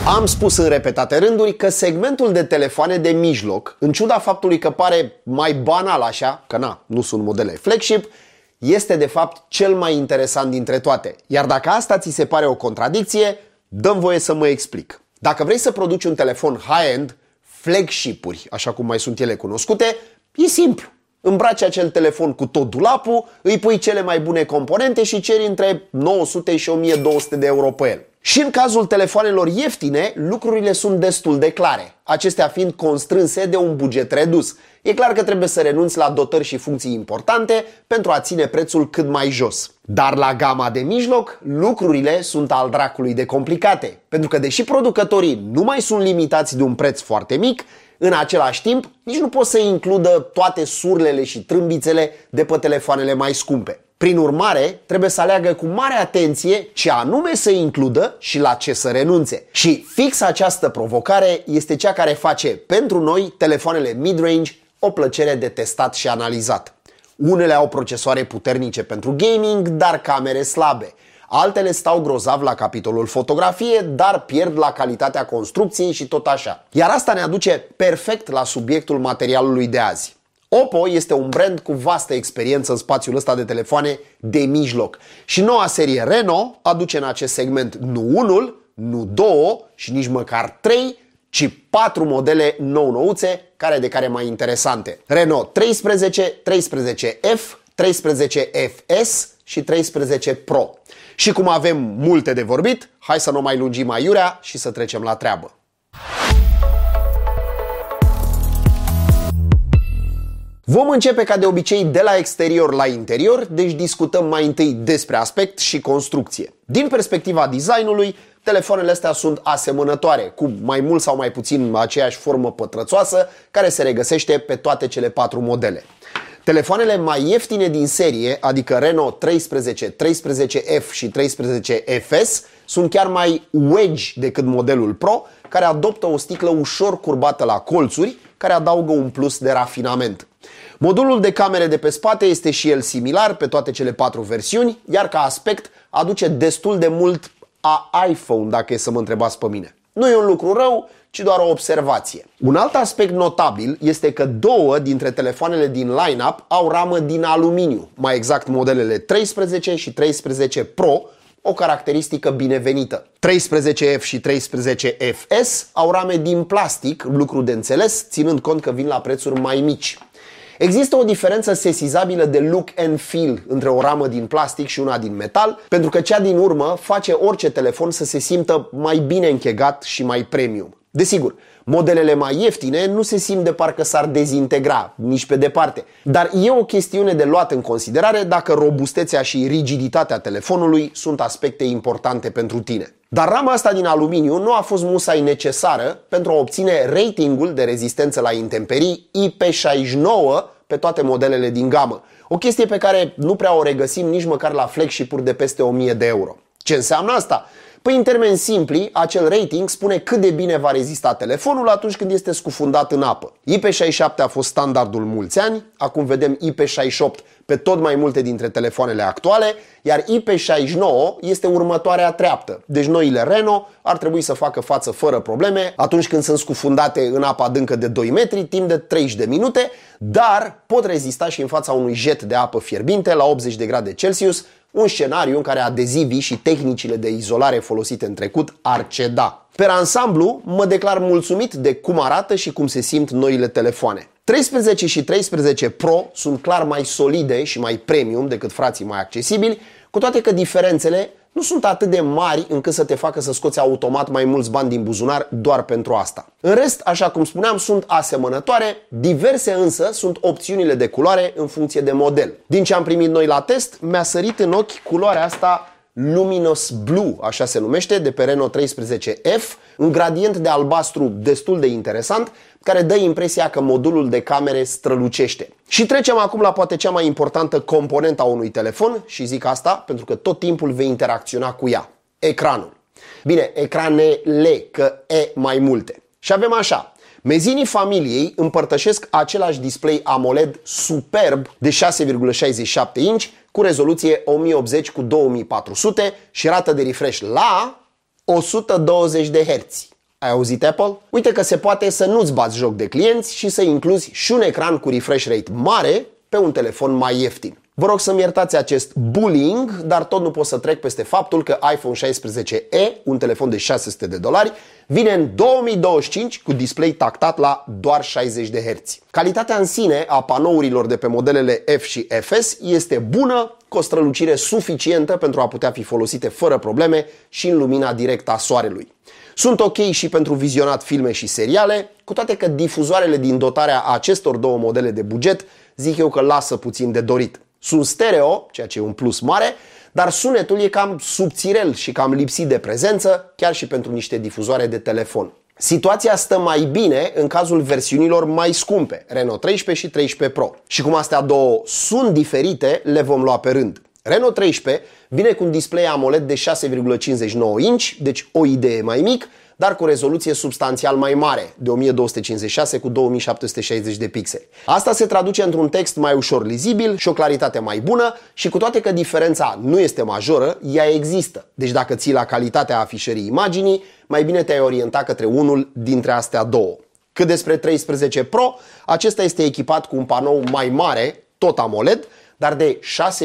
Am spus în repetate rânduri că segmentul de telefoane de mijloc, în ciuda faptului că pare mai banal așa, că nu sunt modele flagship, este de fapt cel mai interesant dintre toate. Iar dacă asta ți se pare o contradicție, dă-mi voie să mă explic. Dacă vrei să produci un telefon high-end, flagship-uri, așa cum mai sunt ele cunoscute, e simplu. Îmbraci acel telefon cu tot dulapul, îi pui cele mai bune componente și ceri între 900 și 1200 de euro pe el. Și în cazul telefoanelor ieftine, lucrurile sunt destul de clare, acestea fiind constrânse de un buget redus. E clar că trebuie să renunți la dotări și funcții importante pentru a ține prețul cât mai jos. Dar la gama de mijloc, lucrurile sunt al dracului de complicate, pentru că deși producătorii nu mai sunt limitați de un preț foarte mic, în același timp, nici nu pot să includă toate surlele și trâmbițele de pe telefoanele mai scumpe. Prin urmare, trebuie să aleagă cu mare atenție ce anume să includă și la ce să renunțe. Și fix această provocare este cea care face pentru noi telefoanele mid-range o plăcere de testat și analizat. Unele au procesoare puternice pentru gaming, dar camere slabe. Altele stau grozav la capitolul fotografie, dar pierd la calitatea construcției și tot așa. Iar asta ne aduce perfect la subiectul materialului de azi. Oppo este un brand cu vastă experiență în spațiul ăsta de telefoane de mijloc. Și noua serie Reno aduce în acest segment nu unul, nu două și nici măcar 3, ci 4 modele nou-nouțe, care de care mai interesante. Reno 13, 13F, 13FS și 13 Pro. Și cum avem multe de vorbit, hai să nu mai lungim aiurea și să trecem la treabă. Vom începe ca de obicei de la exterior la interior, deci discutăm mai întâi despre aspect și construcție. Din perspectiva designului, telefoanele astea sunt asemănătoare, cu mai mult sau mai puțin aceeași formă pătrățoasă, care se regăsește pe toate cele 4 modele. Telefoanele mai ieftine din serie, adică Reno 13, 13F și 13FS, sunt chiar mai wedge decât modelul Pro, care adoptă o sticlă ușor curbată la colțuri, care adaugă un plus de rafinament. Modulul de camere de pe spate este și el similar pe toate cele 4 versiuni, iar ca aspect aduce destul de mult a iPhone, dacă e să mă întrebați pe mine. Nu e un lucru rău, ci doar o observație. Un alt aspect notabil este că 2 dintre telefoanele din line-up au ramă din aluminiu, mai exact modelele 13 și 13 Pro, o caracteristică binevenită. 13F și 13FS au rame din plastic, lucru de înțeles, ținând cont că vin la prețuri mai mici. Există o diferență sesizabilă de look and feel între o ramă din plastic și una din metal, pentru că cea din urmă face orice telefon să se simtă mai bine închegat și mai premium. Desigur, modelele mai ieftine nu se simt de parcă s-ar dezintegra, nici pe departe, dar e o chestiune de luat în considerare dacă robustețea și rigiditatea telefonului sunt aspecte importante pentru tine. Dar rama asta din aluminiu nu a fost musai necesară pentru a obține ratingul de rezistență la intemperii IP69 pe toate modelele din gamă. O chestie pe care nu prea o regăsim nici măcar la flagship-uri de peste 1000 de euro. Ce înseamnă asta? Păi, în termeni simpli, acel rating spune cât de bine va rezista telefonul atunci când este scufundat în apă. IP67 a fost standardul mulți ani, acum vedem IP68 pe tot mai multe dintre telefoanele actuale, iar IP69 este următoarea treaptă. Deci noile Reno ar trebui să facă față fără probleme atunci când sunt scufundate în apă adâncă de 2 metri timp de 30 de minute, dar pot rezista și în fața unui jet de apă fierbinte la 80 de grade Celsius, un scenariu în care adezivii și tehnicile de izolare folosite în trecut ar ceda. Per ansamblu, mă declar mulțumit de cum arată și cum se simt noile telefoane. 13 și 13 Pro sunt clar mai solide și mai premium decât frații mai accesibili, cu toate că diferențele nu sunt atât de mari încât să te facă să scoți automat mai mulți bani din buzunar doar pentru asta. În rest, așa cum spuneam, sunt asemănătoare, diverse însă sunt opțiunile de culoare în funcție de model. Din ce am primit noi la test, mi-a sărit în ochi culoarea asta Luminous Blue, așa se numește, de pe Reno 13F, un gradient de albastru destul de interesant, care dă impresia că modulul de camere strălucește. Și trecem acum la poate cea mai importantă componentă a unui telefon, și zic asta pentru că tot timpul vei interacționa cu ea: ecranul. Bine, ecranele, că e mai multe. Și avem așa: mezinii familiei împărtășesc același display AMOLED superb de 6,67 inch cu rezoluție 1080 x 2400 și rată de refresh la 120 de Hz. Ai auzit Apple? Uite că se poate să nu-ți bați joc de clienți și să incluzi și un ecran cu refresh rate mare pe un telefon mai ieftin. Vă rog să-mi iertați acest bullying, dar tot nu pot să trec peste faptul că iPhone 16e, un telefon de $600, vine în 2025 cu display tactat la doar 60 de Hz. Calitatea în sine a panourilor de pe modelele F și FS este bună, cu o strălucire suficientă pentru a putea fi folosite fără probleme și în lumina directă a soarelui. Sunt ok și pentru vizionat filme și seriale, cu toate că difuzoarele din dotarea acestor două modele de buget zic eu că lasă puțin de dorit. Sunt stereo, ceea ce e un plus mare, dar sunetul e cam subțirel și cam lipsit de prezență, chiar și pentru niște difuzoare de telefon. Situația stă mai bine în cazul versiunilor mai scumpe, Reno 13 și 13 Pro. Și cum astea două sunt diferite, le vom lua pe rând. Reno 13 vine cu un display AMOLED de 6,59 inch, deci o idee mai mic, dar cu rezoluție substanțial mai mare, de 1256 cu 2760 de pixeli. Asta se traduce într-un text mai ușor lizibil și o claritate mai bună și cu toate că diferența nu este majoră, ea există. Deci dacă ții la calitatea afișării imaginii, mai bine te-ai orienta către unul dintre astea două. Cât despre 13 Pro, acesta este echipat cu un panou mai mare, tot AMOLED, dar de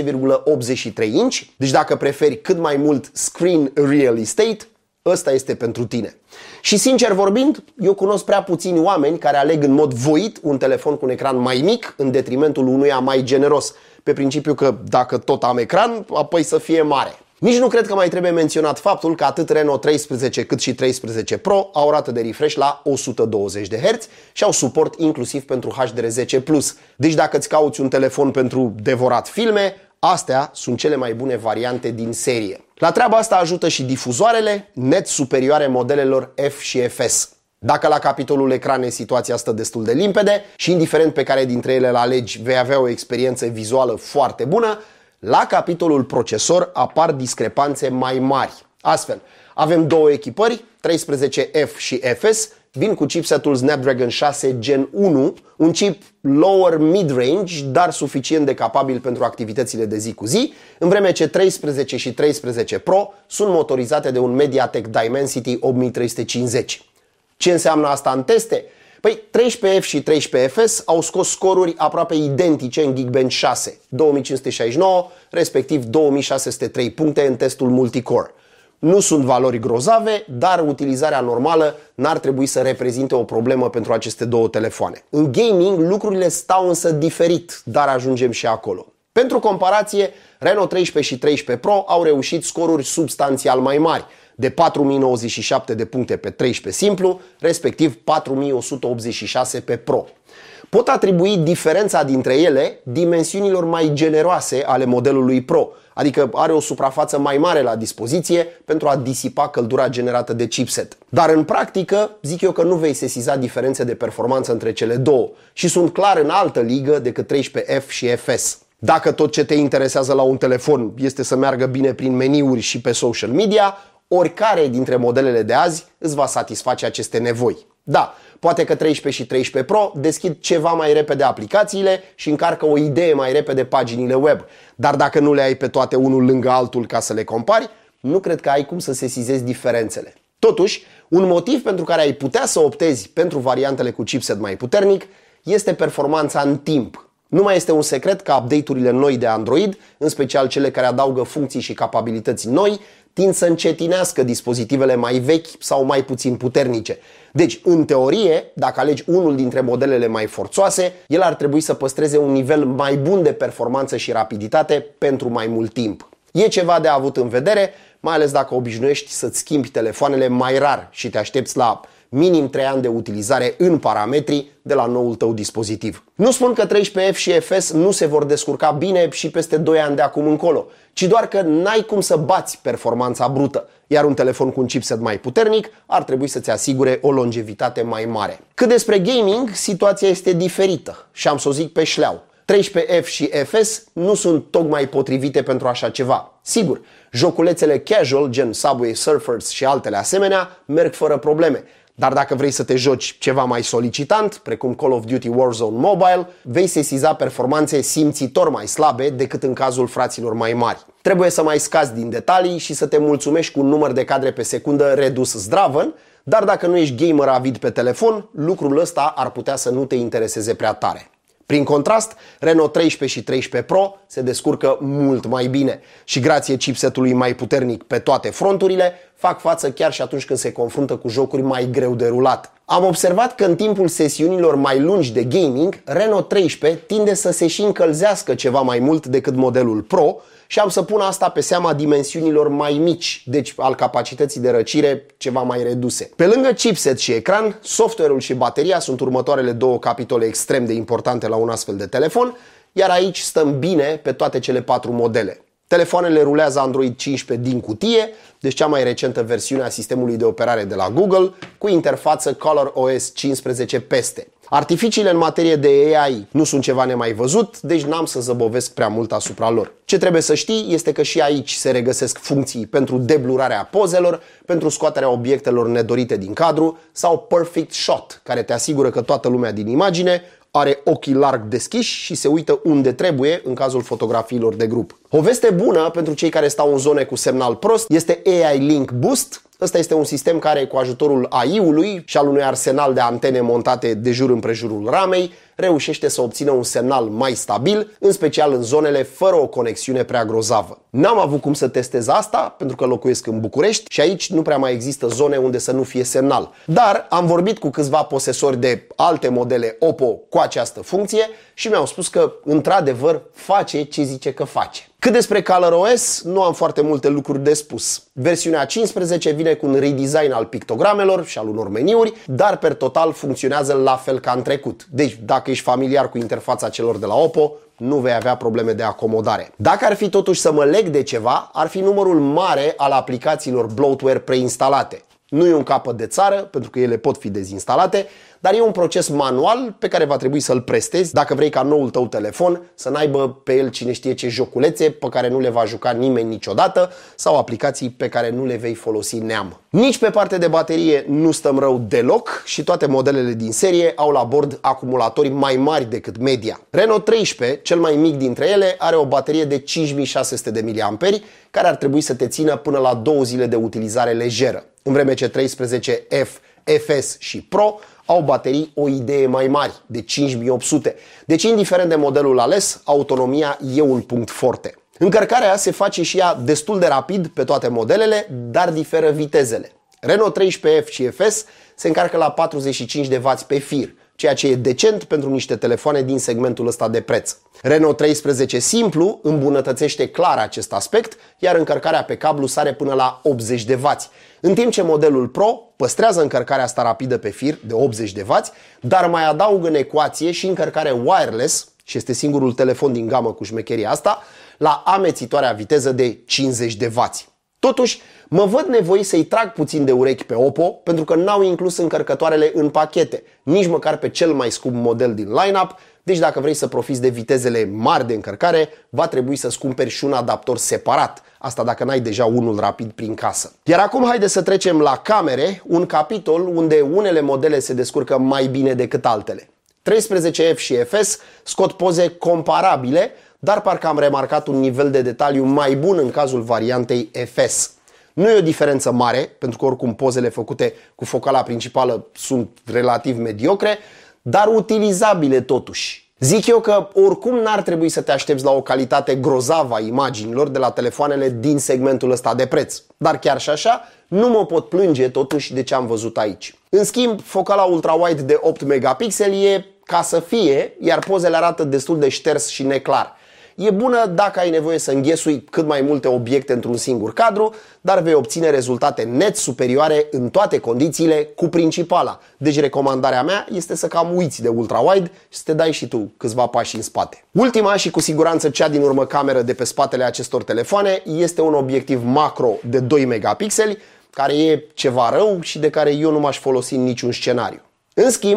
6,83 inch, deci dacă preferi cât mai mult screen real estate, ăsta este pentru tine. Și sincer vorbind, eu cunosc prea puțini oameni care aleg în mod voit un telefon cu un ecran mai mic în detrimentul unuia mai generos, pe principiu că dacă tot am ecran, apoi să fie mare. Nici nu cred că mai trebuie menționat faptul că atât Reno 13 cât și 13 Pro au rată de refresh la 120 de Hz și au suport inclusiv pentru HDR10+. Deci dacă îți cauți un telefon pentru devorat filme, astea sunt cele mai bune variante din serie. La treaba asta ajută și difuzoarele, net superioare modelelor F și FS. Dacă la capitolul ecrane situația stă destul de limpede și indiferent pe care dintre ele îl alegi vei avea o experiență vizuală foarte bună, la capitolul procesor apar discrepanțe mai mari. Astfel, avem două echipări, 13F și FS, vin cu chipsetul Snapdragon 6 Gen 1, un chip lower mid-range, dar suficient de capabil pentru activitățile de zi cu zi, în vreme ce 13 și 13 Pro sunt motorizate de un MediaTek Dimensity 8350. Ce înseamnă asta în teste? Păi 13F și 13FS au scos scoruri aproape identice în Geekbench 6, 2569, respectiv 2603 puncte în testul multicore. Nu sunt valori grozave, dar utilizarea normală n-ar trebui să reprezinte o problemă pentru aceste două telefoane. În gaming lucrurile stau însă diferit, dar ajungem și acolo. Pentru comparație, Reno 13 și 13 Pro au reușit scoruri substanțial mai mari, de 4097 de puncte pe 13 simplu, respectiv 4186 pe Pro. Pot atribui diferența dintre ele dimensiunilor mai generoase ale modelului Pro, adică are o suprafață mai mare la dispoziție pentru a disipa căldura generată de chipset. Dar în practică, zic eu că nu vei sesiza diferențe de performanță între cele două și sunt clar în altă ligă decât 13F și FS. Dacă tot ce te interesează la un telefon este să meargă bine prin meniuri și pe social media, oricare dintre modelele de azi îți va satisface aceste nevoi. Da, poate că 13 și 13 Pro deschid ceva mai repede aplicațiile și încarcă o idee mai repede paginile web, dar dacă nu le ai pe toate unul lângă altul ca să le compari, nu cred că ai cum să sesizezi diferențele. Totuși, un motiv pentru care ai putea să optezi pentru variantele cu chipset mai puternic este performanța în timp. Nu mai este un secret că update-urile noi de Android, în special cele care adaugă funcții și capabilități noi, tind să încetinească dispozitivele mai vechi sau mai puțin puternice. Deci, în teorie, dacă alegi unul dintre modelele mai forțoase, el ar trebui să păstreze un nivel mai bun de performanță și rapiditate pentru mai mult timp. E ceva de avut în vedere, mai ales dacă obișnuiești să-ți schimbi telefoanele mai rar și te aștepți la minim 3 ani de utilizare în parametri de la noul tău dispozitiv. Nu spun că 13F și FS nu se vor descurca bine și peste 2 ani de acum încolo, ci doar că n-ai cum să bați performanța brută, iar un telefon cu un chipset mai puternic ar trebui să-ți asigure o longevitate mai mare. Cât despre gaming, situația este diferită și am să o zic pe șleau. 13F și FS nu sunt tocmai potrivite pentru așa ceva. Sigur, joculețele casual, gen Subway Surfers și altele asemenea, merg fără probleme, Dar dacă vrei să te joci ceva mai solicitant, precum Call of Duty Warzone Mobile, vei sesiza performanțe simțitor mai slabe decât în cazul fraților mai mari. Trebuie să mai scazi din detalii și să te mulțumești cu un număr de cadre pe secundă redus zdravăn, dar dacă nu ești gamer avid pe telefon, lucrul ăsta ar putea să nu te intereseze prea tare. Prin contrast, Reno 13 și 13 Pro se descurcă mult mai bine și grație chipsetului mai puternic pe toate fronturile, fac față chiar și atunci când se confruntă cu jocuri mai greu de rulat. Am observat că în timpul sesiunilor mai lungi de gaming, Reno 13 tinde să se și încălzească ceva mai mult decât modelul Pro și am să pun asta pe seama dimensiunilor mai mici, deci al capacității de răcire ceva mai reduse. Pe lângă chipset și ecran, software-ul și bateria sunt următoarele două capitole extrem de importante la un astfel de telefon, iar aici stăm bine pe toate cele 4 modele. Telefoanele rulează Android 15 din cutie, deci cea mai recentă versiune a sistemului de operare de la Google, cu interfață ColorOS 15 peste. Artificiile în materie de AI nu sunt ceva nemai văzut, deci n-am să zăbovesc prea mult asupra lor. Ce trebuie să știi este că și aici se regăsesc funcții pentru deblurarea pozelor, pentru scoaterea obiectelor nedorite din cadru sau Perfect Shot, care te asigură că toată lumea din imagine are ochii larg deschiși și se uită unde trebuie în cazul fotografiilor de grup. O veste bună pentru cei care stau în zone cu semnal prost este AI Link Boost. Ăsta este un sistem care, cu ajutorul AI-ului și al unui arsenal de antene montate de jur împrejurul ramei, reușește să obțină un semnal mai stabil, în special în zonele fără o conexiune prea grozavă. N-am avut cum să testez asta, pentru că locuiesc în București și aici nu prea mai există zone unde să nu fie semnal. Dar am vorbit cu câțiva posesori de alte modele Oppo cu această funcție și mi-au spus că, într-adevăr, face ce zice că face. Cât despre ColorOS, nu am foarte multe lucruri de spus. Versiunea 15 vine cu un redesign al pictogramelor și al unor meniuri, dar per total funcționează la fel ca în trecut. Deci, dacă ești familiar cu interfața celor de la Oppo, nu vei avea probleme de acomodare. Dacă ar fi totuși să mă leg de ceva, ar fi numărul mare al aplicațiilor bloatware preinstalate. Nu e un capăt de țară, pentru că ele pot fi dezinstalate, dar e un proces manual pe care va trebui să-l prestezi dacă vrei ca noul tău telefon să n-aibă pe el cine știe ce joculețe pe care nu le va juca nimeni niciodată sau aplicații pe care nu le vei folosi neam. Nici pe partea de baterie nu stăm rău deloc și toate modelele din serie au la bord acumulatori mai mari decât media. Reno 13, cel mai mic dintre ele, are o baterie de 5600 de mAh care ar trebui să te țină până la 2 zile de utilizare lejeră, în vreme ce 13F, FS și Pro au baterii o idee mai mari, de 5800. Deci, indiferent de modelul ales, autonomia e un punct forte. Încărcarea se face și ea destul de rapid pe toate modelele, dar diferă vitezele. Reno 13F și FS se încarcă la 45 de W pe fir, ceea ce e decent pentru niște telefoane din segmentul ăsta de preț. Reno 13 simplu îmbunătățește clar acest aspect, iar încărcarea pe cablu sare până la 80 de W, în timp ce modelul Pro păstrează încărcarea asta rapidă pe fir de 80 de W, dar mai adaugă în ecuație și încărcare wireless, și este singurul telefon din gamă cu șmecheria asta, la amețitoarea viteză de 50 de W. Totuși, mă văd nevoit să-i trag puțin de urechi pe Oppo, pentru că n-au inclus încărcătoarele în pachete, nici măcar pe cel mai scump model din line-up, deci dacă vrei să profiți de vitezele mari de încărcare, va trebui să-ți cumperi și un adaptor separat, asta dacă n-ai deja unul rapid prin casă. Iar acum haide să trecem la camere, un capitol unde unele modele se descurcă mai bine decât altele. 13F și FS scot poze comparabile, dar parcă am remarcat un nivel de detaliu mai bun în cazul variantei FS. Nu e o diferență mare, pentru că oricum pozele făcute cu focala principală sunt relativ mediocre, dar utilizabile totuși. Zic eu că oricum n-ar trebui să te aștepți la o calitate grozavă a imaginilor de la telefoanele din segmentul ăsta de preț. Dar chiar și așa, nu mă pot plânge totuși de ce am văzut aici. În schimb, focala ultra-wide de 8 megapixeli e ca să fie, iar pozele arată destul de șters și neclar. E bună dacă ai nevoie să înghesui cât mai multe obiecte într-un singur cadru, dar vei obține rezultate net superioare în toate condițiile cu principala. Deci recomandarea mea este să cam uiți de ultra-wide și să te dai și tu câțiva pași în spate. Ultima și cu siguranță cea din urmă cameră de pe spatele acestor telefoane este un obiectiv macro de 2 megapixeli, care e ceva rău și de care eu nu m-aș folosi în niciun scenariu. În schimb,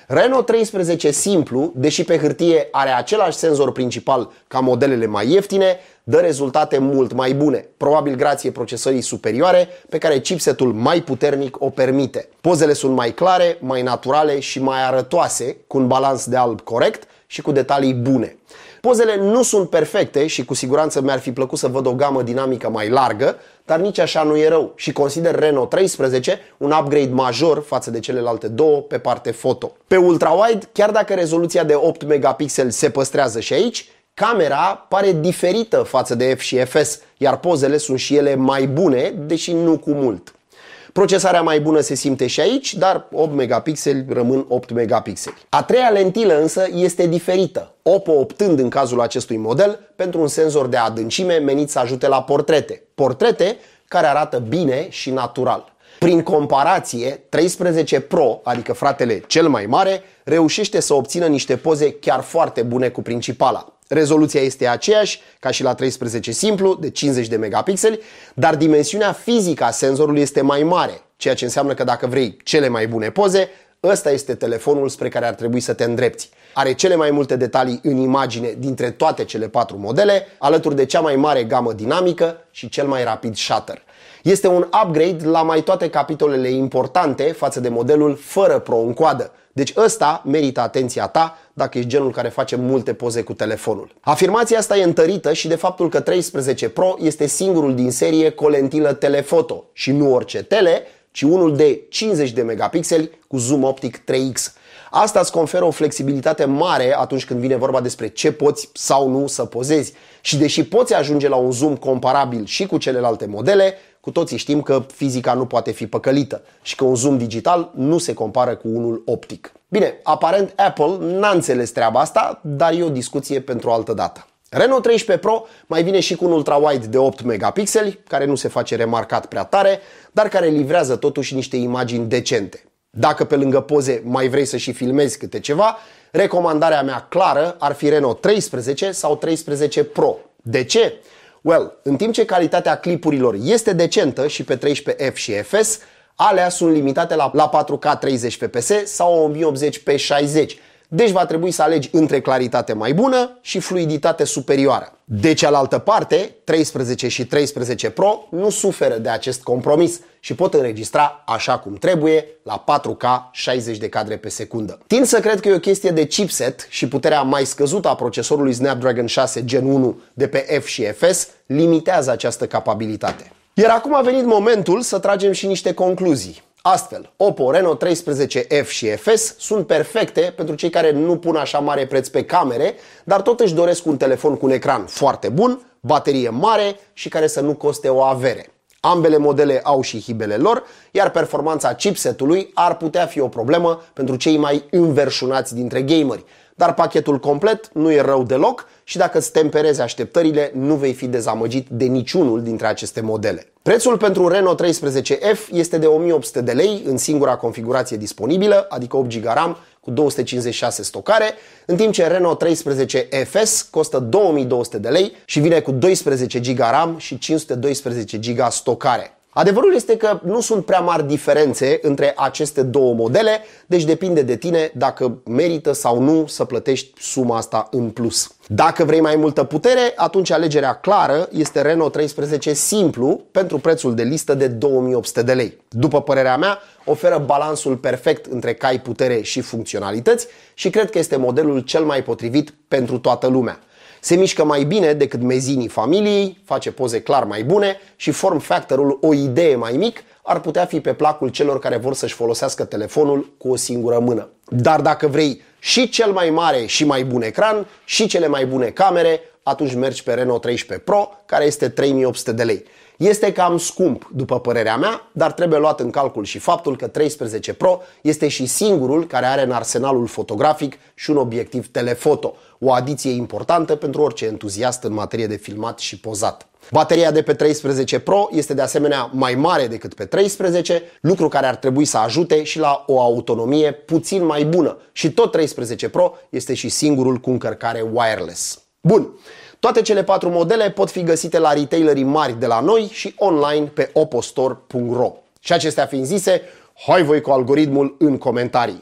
Renault 13 simplu, deși pe hârtie are același senzor principal ca modelele mai ieftine, dă rezultate mult mai bune, probabil grație procesării superioare pe care chipsetul mai puternic o permite. Pozele sunt mai clare, mai naturale și mai arătoase, cu un balans de alb corect și cu detalii bune. Pozele nu sunt perfecte și cu siguranță mi-ar fi plăcut să văd o gamă dinamică mai largă, dar nici așa nu e rău și consider Renault 13 un upgrade major față de celelalte două pe parte foto. Pe ultra-wide, chiar dacă rezoluția de 8 megapixeli se păstrează și aici, camera pare diferită față de F și FS, iar pozele sunt și ele mai bune, deși nu cu mult. Procesarea mai bună se simte și aici, dar 8 megapixeli rămân 8 megapixeli. A treia lentilă însă este diferită, Oppo optând în cazul acestui model pentru un senzor de adâncime menit să ajute la portrete. Portrete care arată bine și natural. Prin comparație, 13 Pro, adică fratele cel mai mare, reușește să obțină niște poze chiar foarte bune cu principala. Rezoluția este aceeași ca și la 13 simplu, de 50 de megapixeli, dar dimensiunea fizică a senzorului este mai mare, ceea ce înseamnă că dacă vrei cele mai bune poze, ăsta este telefonul spre care ar trebui să te îndrepți. Are cele mai multe detalii în imagine dintre toate cele 4 modele, alături de cea mai mare gamă dinamică și cel mai rapid shutter. Este un upgrade la mai toate capitolele importante față de modelul fără Pro în coadă. Deci ăsta merită atenția ta dacă ești genul care face multe poze cu telefonul. Afirmația asta e întărită și de faptul că 13 Pro este singurul din serie cu o lentilă telefoto și nu orice tele, ci unul de 50 de megapixeli cu zoom optic 3x. Asta îți conferă o flexibilitate mare atunci când vine vorba despre ce poți sau nu să pozezi. Și deși poți ajunge la un zoom comparabil și cu celelalte modele, cu toții știm că fizica nu poate fi păcălită și că un zoom digital nu se compară cu unul optic. Bine, aparent Apple n-a înțeles treaba asta, dar e o discuție pentru o altă dată. Renault 13 Pro mai vine și cu un ultra-wide de 8 megapixeli, care nu se face remarcat prea tare, dar care livrează totuși niște imagini decente. Dacă pe lângă poze mai vrei să și filmezi câte ceva, recomandarea mea clară ar fi Renault 13 sau 13 Pro. De ce? Well, în timp ce calitatea clipurilor este decentă și pe 13F și FS, alea sunt limitate la 4K 30 fps sau 1080p60. Deci va trebui să alegi între claritate mai bună și fluiditate superioară. De cealaltă parte, 13 și 13 Pro nu suferă de acest compromis și pot înregistra așa cum trebuie la 4K 60 de cadre pe secundă. Tind să cred că e o chestie de chipset și puterea mai scăzută a procesorului Snapdragon 6 Gen 1 de pe F și FS limitează această capabilitate. Iar acum a venit momentul să tragem și niște concluzii. Astfel, Oppo Reno 13F și FS sunt perfecte pentru cei care nu pun așa mare preț pe camere, dar tot își doresc un telefon cu un ecran foarte bun, baterie mare și care să nu coste o avere. Ambele modele au și hibele lor, iar performanța chipsetului ar putea fi o problemă pentru cei mai înverșunați dintre gameri. Dar pachetul complet nu e rău deloc și dacă îți temperezi așteptările, nu vei fi dezamăgit de niciunul dintre aceste modele. Prețul pentru Reno 13F este de 1800 de lei în singura configurație disponibilă, adică 8 GB RAM cu 256 stocare, în timp ce Reno 13 FS costă 2200 de lei și vine cu 12 GB RAM și 512 GB stocare. Adevărul este că nu sunt prea mari diferențe între aceste două modele, deci depinde de tine dacă merită sau nu să plătești suma asta în plus. Dacă vrei mai multă putere, atunci alegerea clară este Reno 13 simplu pentru prețul de listă de 2800 de lei. După părerea mea, oferă balansul perfect între cai, putere și funcționalități și cred că este modelul cel mai potrivit pentru toată lumea. Se mișcă mai bine decât mezinii familiei, face poze clar mai bune și form factor-ul, o idee mai mic, ar putea fi pe placul celor care vor să-și folosească telefonul cu o singură mână. Dar dacă vrei și cel mai mare și mai bun ecran și cele mai bune camere, atunci mergi pe Reno 13 Pro, care este 3800 de lei. Este cam scump, după părerea mea, dar trebuie luat în calcul și faptul că 13 Pro este și singurul care are în arsenalul fotografic și un obiectiv telefoto, o adiție importantă pentru orice entuziast în materie de filmat și pozat. Bateria de pe 13 Pro este de asemenea mai mare decât pe 13, lucru care ar trebui să ajute și la o autonomie puțin mai bună. Și tot 13 Pro este și singurul cu încărcare wireless. Bun! Toate cele 4 modele pot fi găsite la retailerii mari de la noi și online pe oppostore.ro. Și acestea fiind zise, hai voi cu algoritmul în comentarii.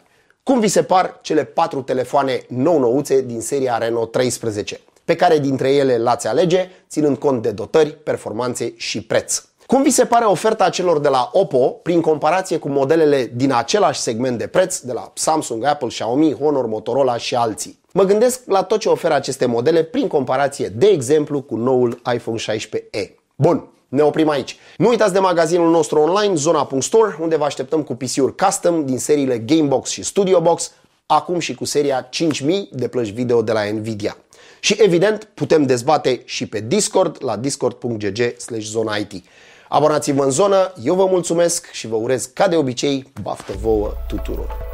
Cum vi se par cele 4 telefoane nou-nouțe din seria Reno 13? Pe care dintre ele l-ați alege, ținând cont de dotări, performanțe și preț? Cum vi se pare oferta celor de la Oppo prin comparație cu modelele din același segment de preț de la Samsung, Apple, Xiaomi, Honor, Motorola și alții? Mă gândesc la tot ce oferă aceste modele prin comparație, de exemplu, cu noul iPhone 16e. Bun, ne oprim aici. Nu uitați de magazinul nostru online, Zona.store, unde vă așteptăm cu PC-uri custom din seriile Gamebox și StudioBox, acum și cu seria 5000 de plăci video de la Nvidia. Și evident, putem dezbate și pe Discord la discord.gg/zonait. Abonați-vă în zonă, eu vă mulțumesc și vă urez ca de obicei baftă vouă tuturor!